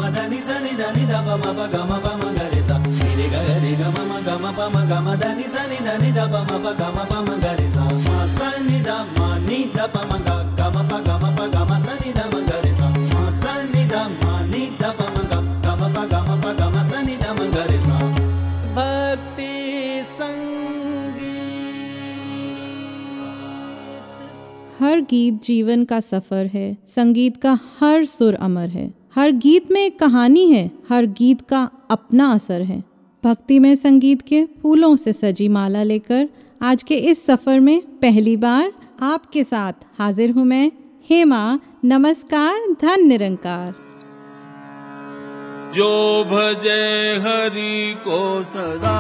ध नि सा नि ध नि ध प म प ग म प म ग रे सा नि रे ग रे ग म म ग म प म ग म ध नि सा नि ध नि ध प म प ग म प म ग रे सा म सा नि ध म नि ध प म ग ग म प ग म प ग म सा नि ध म ग रे सा म सा नि ध म नि ध प म ग ग म प ग म प ग म सा नि ध म ग रे सा। भक्ति हर गीत जीवन का सफर है, संगीत का हर सुर अमर है। हर गीत में एक कहानी है, हर गीत का अपना असर है। भक्ति में संगीत के फूलों से सजी माला लेकर आज के इस सफर में पहली बार आपके साथ हाजिर हूँ मैं, हेमा। नमस्कार, धन निरंकार। जो भजे हरि को सदा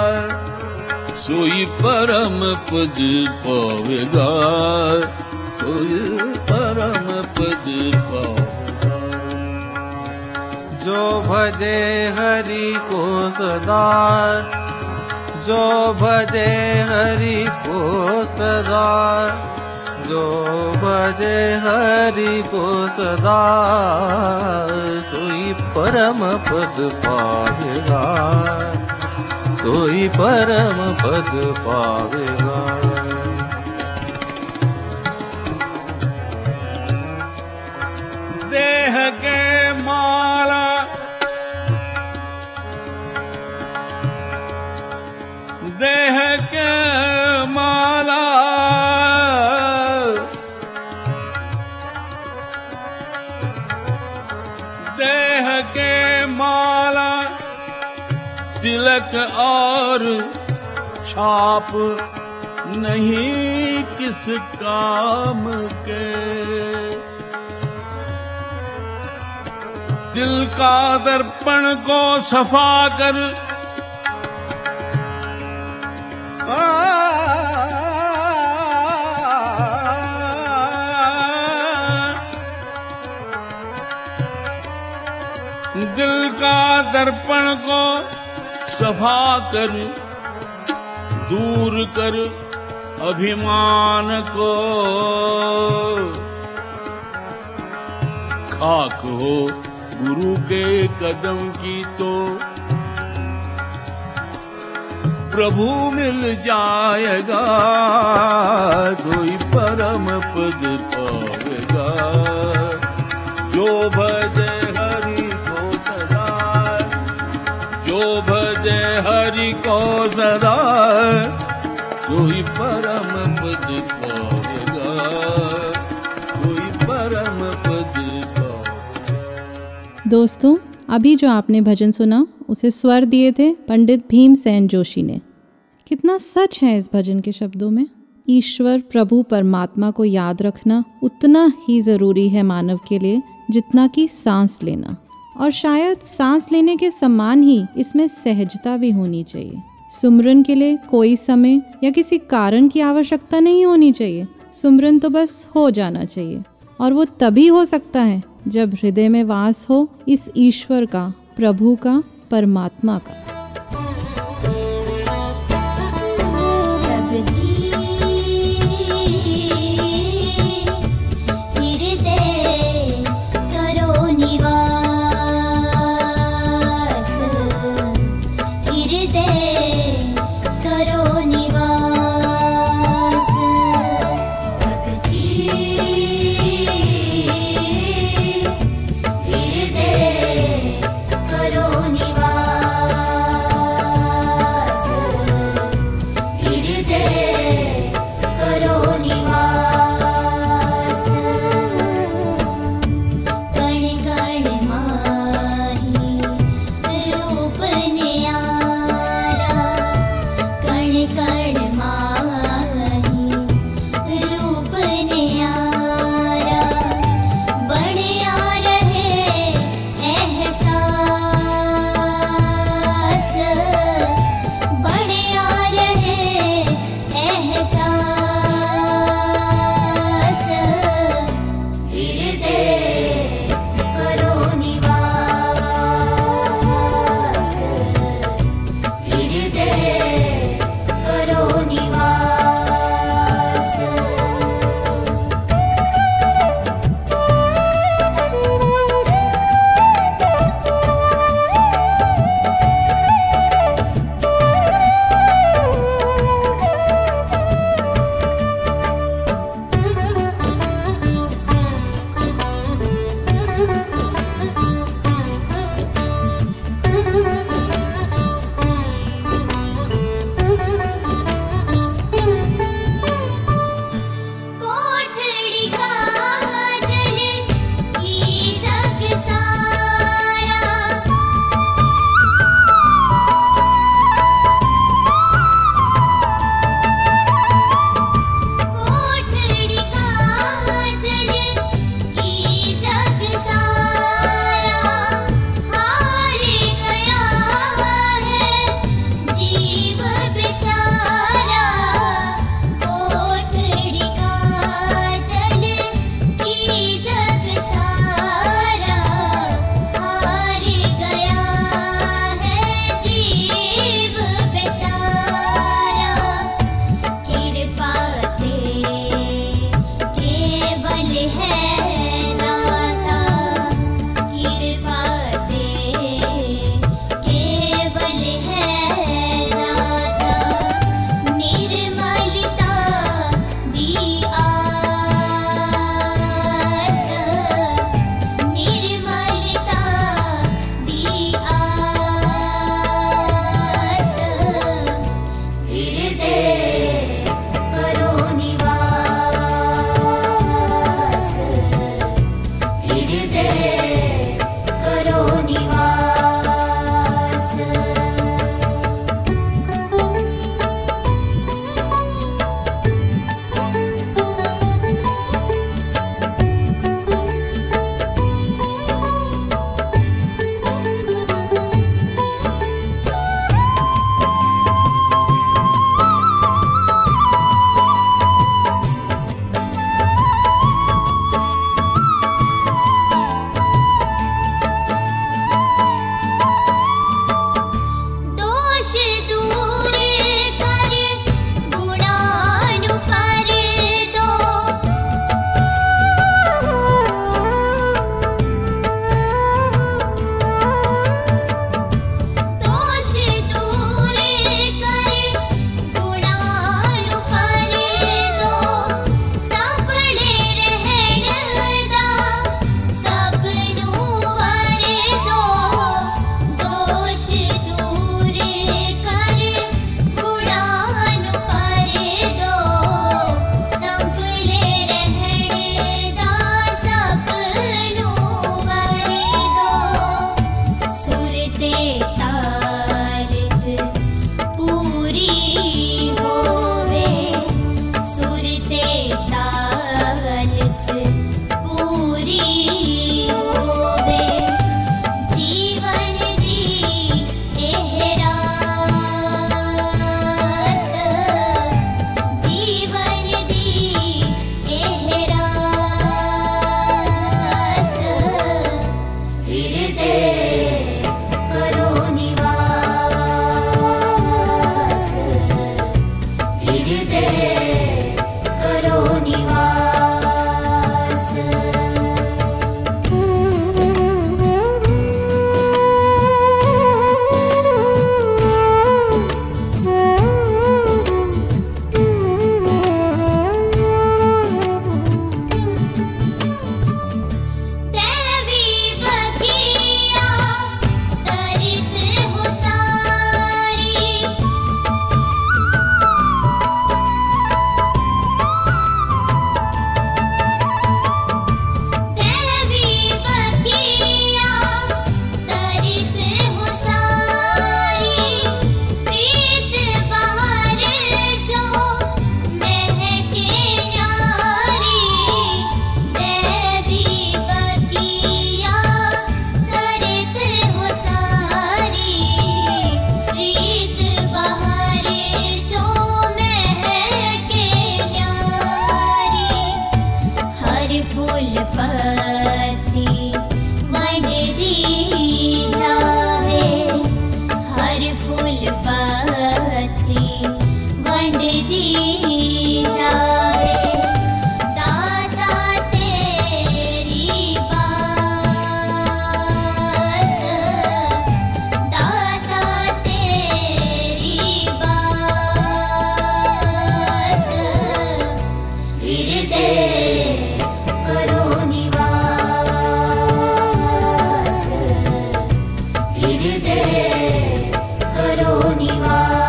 सोई परम पद पावेगा, सोई परम पद पावेगा। जो भजे हरि को सदा, जो भजे हरि को सदा, जो भजे हरि को सदा सोई परम पद पावेगा, सोई परम पद पावेगा। देह के माला देह के माला देह के माला तिलक और छाप नहीं किस काम के। दिल का दर्पण को सफा कर दिल का दर्पण को सफा कर, दूर कर अभिमान को। खाक हो गुरु के कदम की तो प्रभु मिल जाएगा, कोई परम पद पावेगा। जो भजे हरि को सदा, जो भजे हरि को सदा कोई परम पद पावेगा, कोई परम पद पावेगा। दोस्तों, अभी जो आपने भजन सुना उसे स्वर दिए थे पंडित भीमसेन जोशी ने। कितना सच है इस भजन के शब्दों में। ईश्वर प्रभु परमात्मा को याद रखना उतना ही ज़रूरी है मानव के लिए जितना कि सांस लेना। और शायद सांस लेने के समान ही इसमें सहजता भी होनी चाहिए। सुमरन के लिए कोई समय या किसी कारण की आवश्यकता नहीं होनी चाहिए। सुमरन तो बस हो जाना चाहिए, और वो तभी हो सकता है जब हृदय में वास हो इस ईश्वर का, प्रभु का, परमात्मा का। हृदय करो निवास।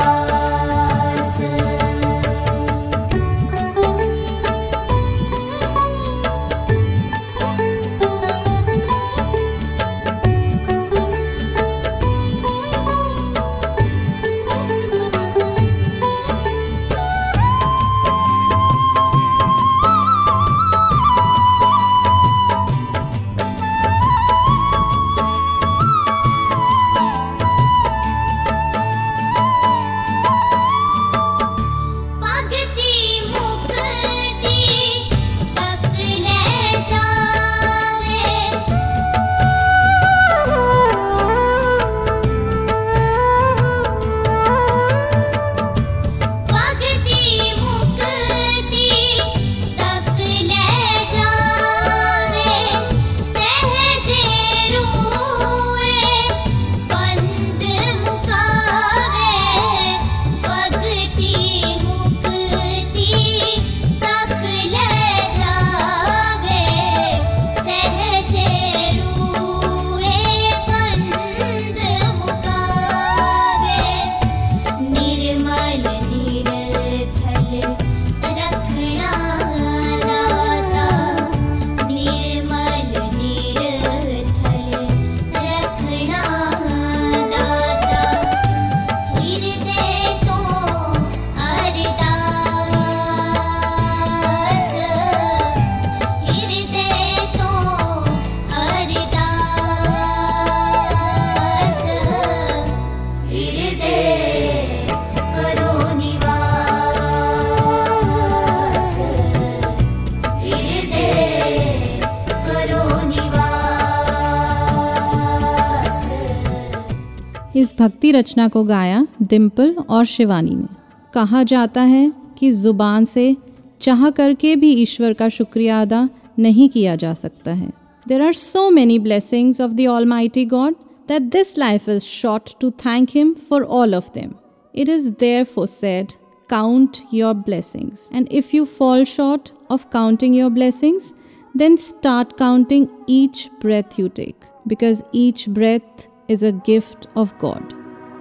इस भक्ति रचना को गाया डिम्पल और शिवानी ने। कहा जाता है कि ज़ुबान से चाह करके भी ईश्वर का शुक्रिया अदा नहीं किया जा सकता है। There are so many blessings of the Almighty God that this life is short to thank Him for all of them. It is therefore said, count your blessings. And if you fall short of counting your blessings, then start counting each breath you take, because each breath is a gift of God.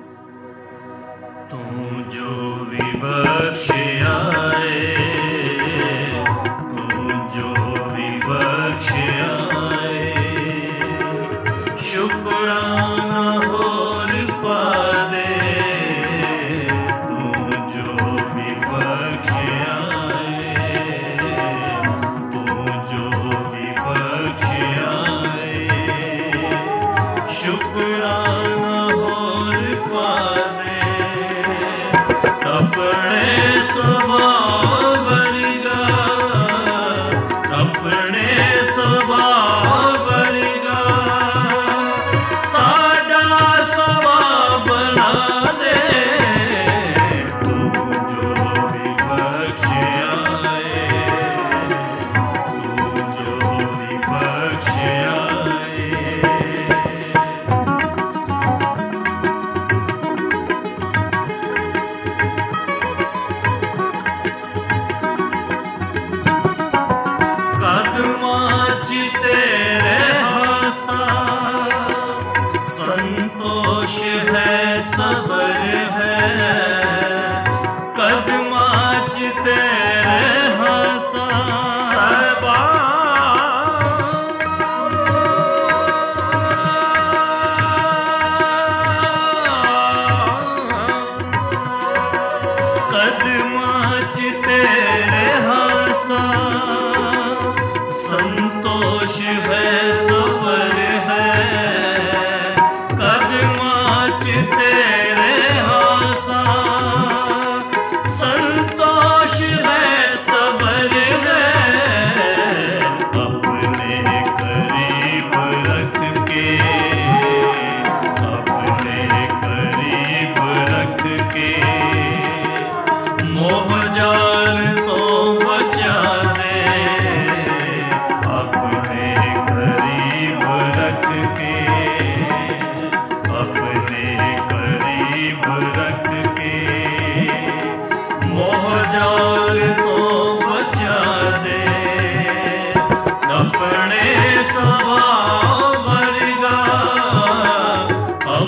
तू जो विबख्श आए, तू जो विबख्श आए, शुक्राना होर पा दे। तू जो विबख्श आए, तू जो विबख्श आए, शुक्राना होर पा दे। अपने स्वभाव वर्गा, अपने स्वभाव वर्गा, सादा स्वभाव बना दे। तू जो विबख्श आए, तू जो विबख्श आए। कदमाच तेरे हासा, संतोष है सबर है। कदमाच तेरे हासा सबा, कदमाच तेरे हासा, संतोष है सबर है। कदमाच तेरे हासा, संतोष है सबर है। अपने करीब रख के, अपने करीब रख के, मोह जाल तो बचा दे। अपने करीब रख के, अपने करीब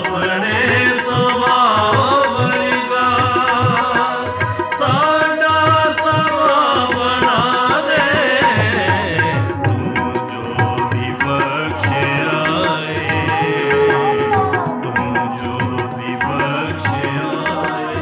अपने स्वभाव वर्गा साडा स्वभाव बना दे तू जो भी बख्शे आए तू जो भी बख्शे आए।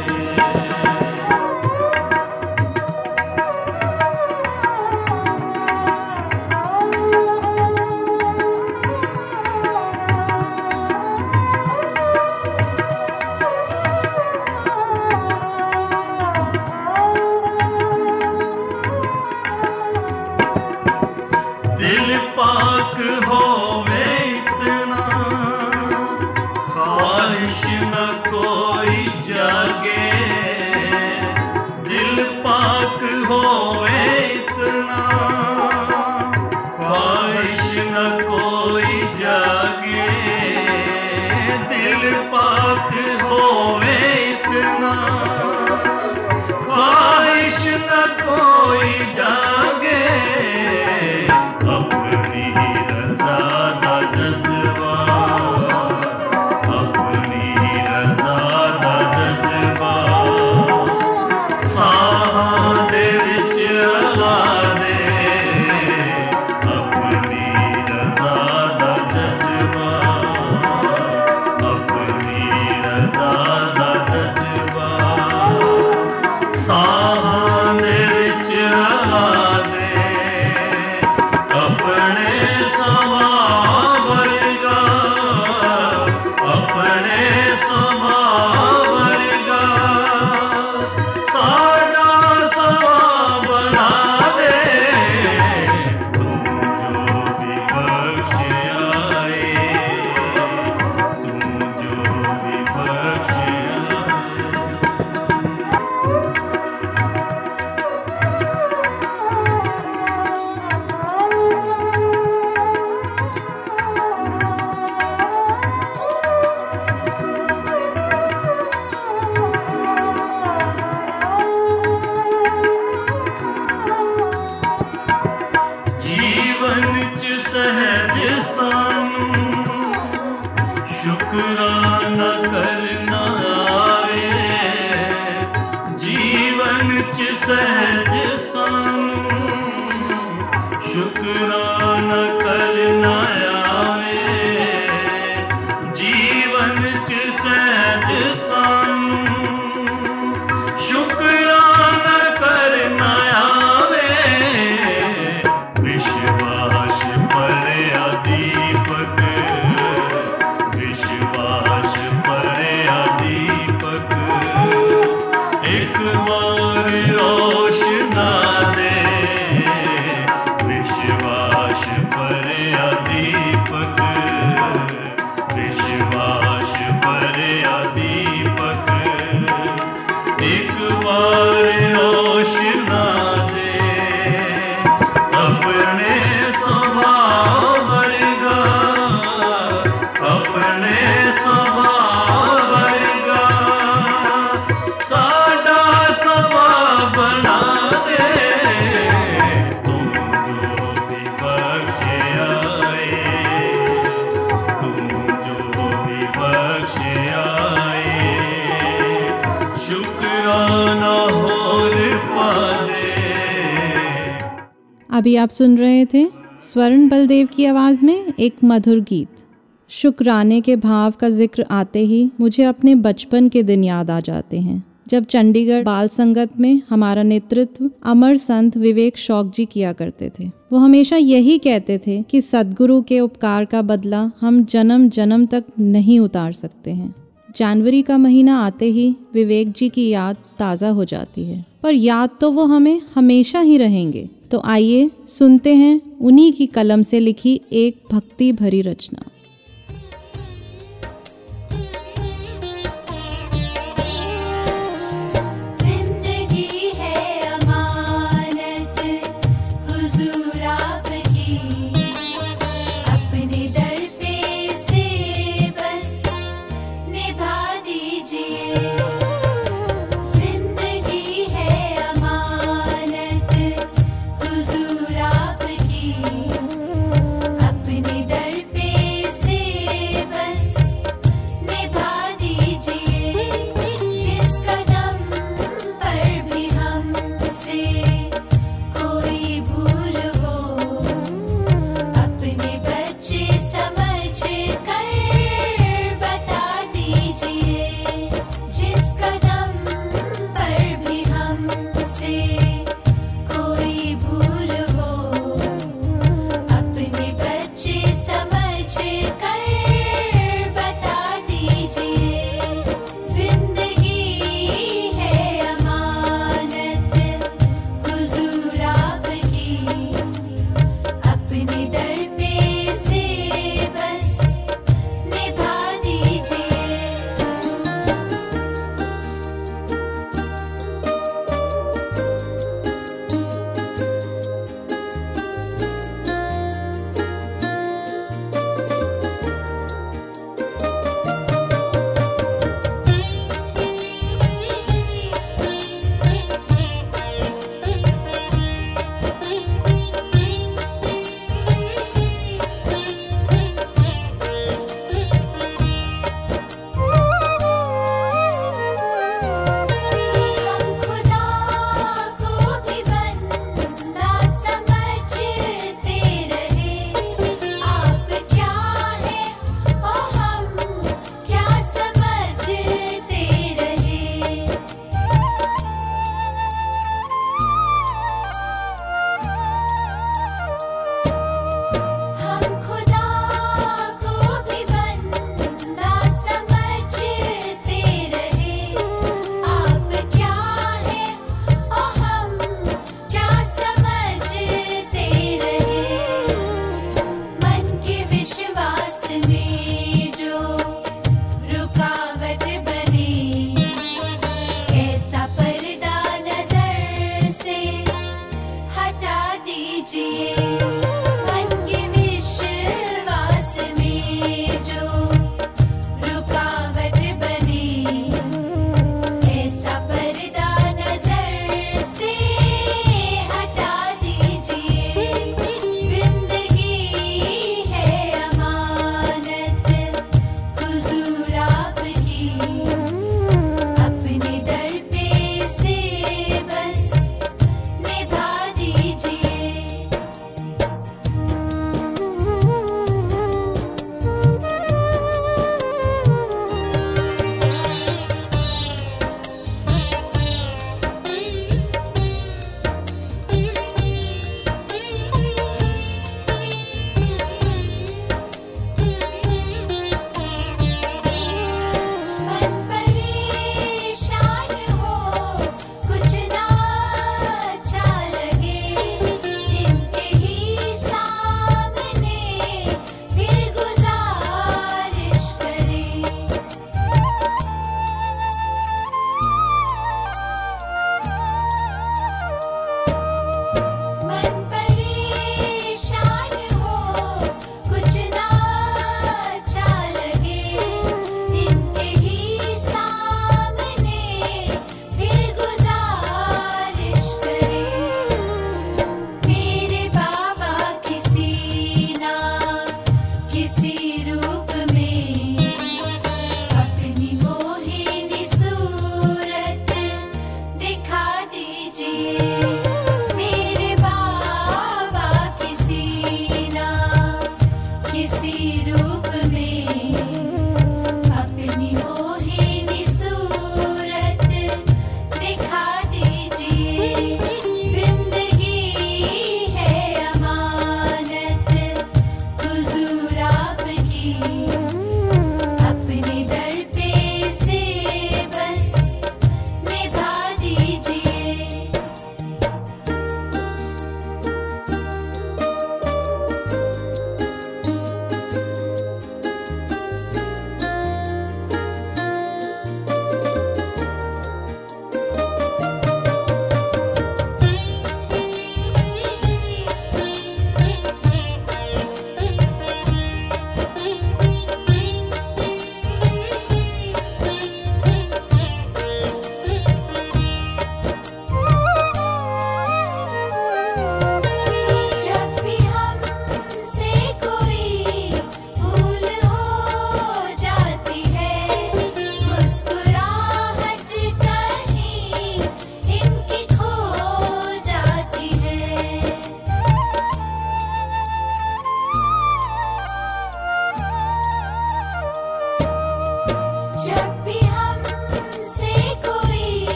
दिल पाक होवे इतना ख्वाहिश न कोई जागे दिल पाक होवे इतना ख्वाहिश न कोई जागे दिल पाक होवे इतना ख्वाहिश न कोई जागे अपनी रज़ा दा जज़्बा अपनी रज़ा दा जज़्बा साहां दे विच अला दे अपनी रज़ा दा जज़्बा अपनी रज़ा दा जज़्बा साहां दे विच अला दे अपने स्वभाव वर्गा अपने स्वभाव वर्गा साडा स्वभाव बना दे तू जो भी बख्शे आए तू जो भी बख्शे आए। जीवन च सहज सानू शुकराना करना आवे जीवन च सहज सानू शुकराना करना आवे जीवन च सहज सानू शुकराना करना आवे विश्वास परे दीपक विश्वास परे दीपक एक बार रोशना दे विश्वास परे दीपक विश्वास परे दीपक एक बार रोशना दे अपने स्वभाव वर्गा अपने स्वभाव वर्गा साडा स्वभाव बना दे तू जो भी बख्शे आए तू जो भी बख्शे आए शुक्राना होर पा दे। अभी आप सुन रहे थे स्वर्ण बलदेव की आवाज़ में एक मधुर गीत। शुक्राने के भाव का जिक्र आते ही मुझे अपने बचपन के दिन याद आ जाते हैं, जब चंडीगढ़ बाल संगत में हमारा नेतृत्व अमर संत विवेक शौक जी किया करते थे। वो हमेशा यही कहते थे कि सद्गुरु के उपकार का बदला हम जन्म जन्म तक नहीं उतार सकते हैं। जनवरी का महीना आते ही विवेक जी की याद ताज़ा हो जाती है, पर याद तो वो हमें हमेशा ही रहेंगे। तो आइए सुनते हैं उन्हीं की कलम से लिखी एक भक्ति भरी रचना। जिंदगी है अमानत हुजूर आपकी, अपने दर पे से बस निभा दीजिए। जिंदगी है अमानत हुजूर आपकी, अपने दर पे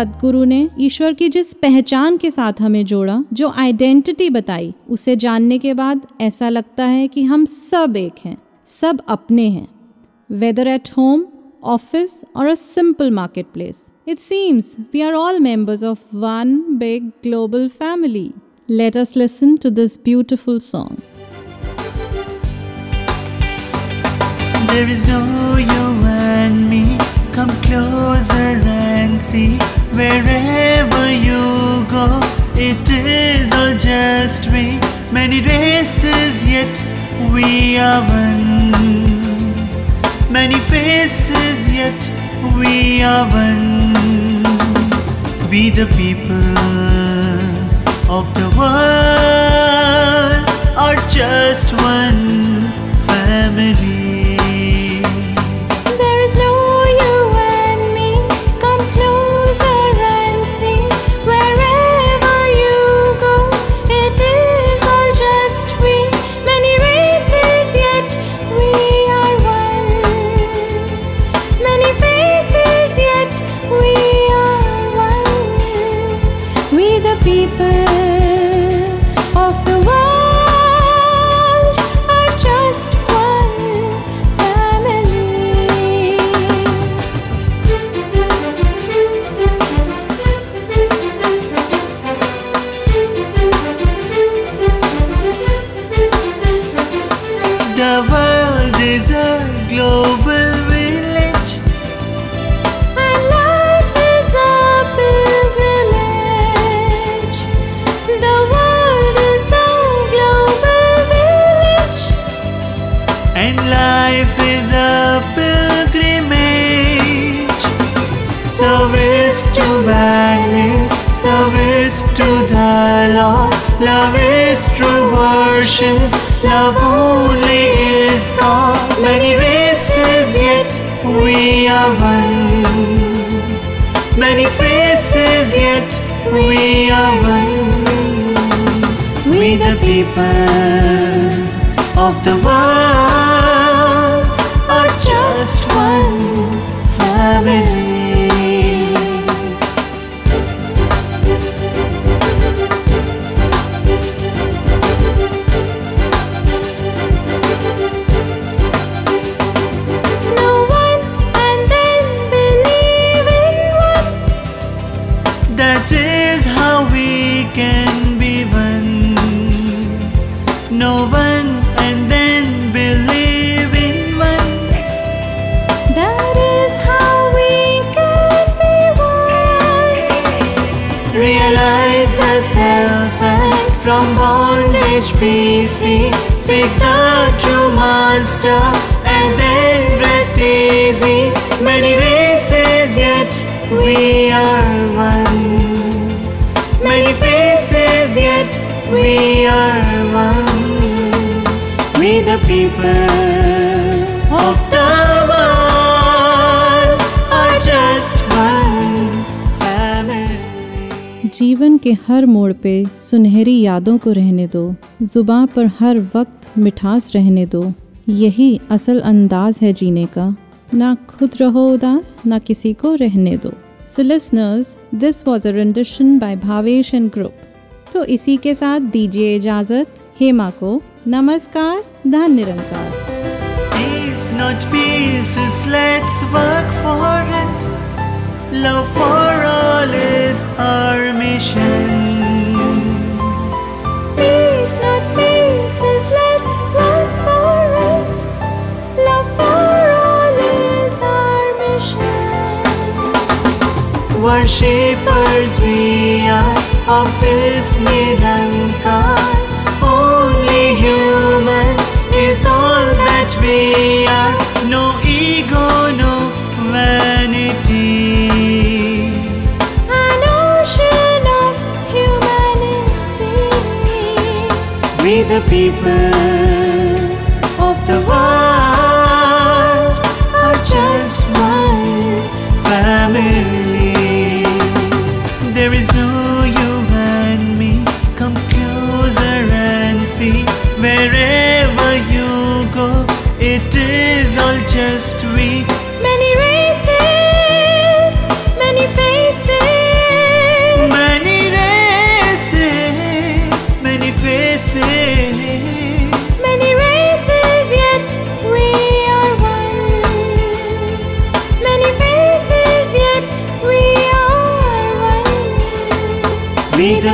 सद्गुरु ने ईश्वर की जिस पहचान के साथ हमें जोड़ा, जो आइडेंटिटी बताई, उसे जानने के बाद ऐसा लगता है कि हम सब एक हैं, सब अपने हैं, whether at home, office or a simple marketplace. It seems we are all members of one big global family. Let us listen to this beautiful song. There is no you and me. Come closer and see. Wherever you go, it is all just we. Many races, yet we are one. Many faces, yet we are one. We the people of the world are just one family. There is no you and me. Come closer and see. Wherever you go, it is all just we. Many races, yet we are one. Many faces, yet we are one. We the people of the world are just one family. The world is a global village. And life is a pilgrimage. The world is a global village. And life is a pilgrimage. Service to valleys, service to the Lord. Love is true worship, love only is God. Many races, yet we are one. Many faces, yet we are one. We the people of the world are just one family. No one and then believe in one. That is how we can be one. No one and then believe in one. That is how we can be one. Realize the self and from bondage be free. Seek the true master and then rest easy. Many races, yet we are one. Many faces, yet we are one. We the people of the world are just one family. जीवन के हर मोड़ पे सुनहरी यादों को रहने दो, जुबां पर हर वक्त मिठास रहने दो। यही असल अंदाज है जीने का, ना खुद रहो उदास, ना किसी को रहने दो। So listeners, this was a rendition by Bhavesh and Group. तो इसी के साथ दीजिए इजाज़त हेमा को। नमस्कार, धन निरंकार। Peace, not pieces, let's work for it. Love for all is our mission. Peace, not pieces, let's work for it. Love for all is our mission. Worshippers we are of this Nirankar. Only human is all that we are. No ego, no vanity. An ocean of humanity. We the people of the world are just one family. There is no you and me. Come closer and see. Wherever you go, it is all just we. Many races, many faces,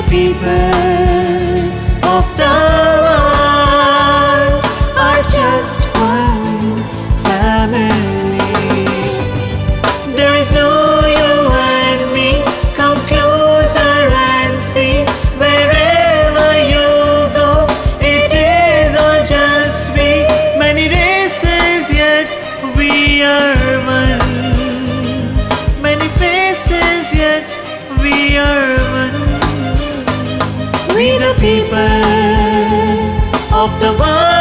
people of the world are just one family. There is no you and me, come closer and see. Wherever you go, it is all just we. Many races yet we are one. Many faces yet we are one. We the people of the world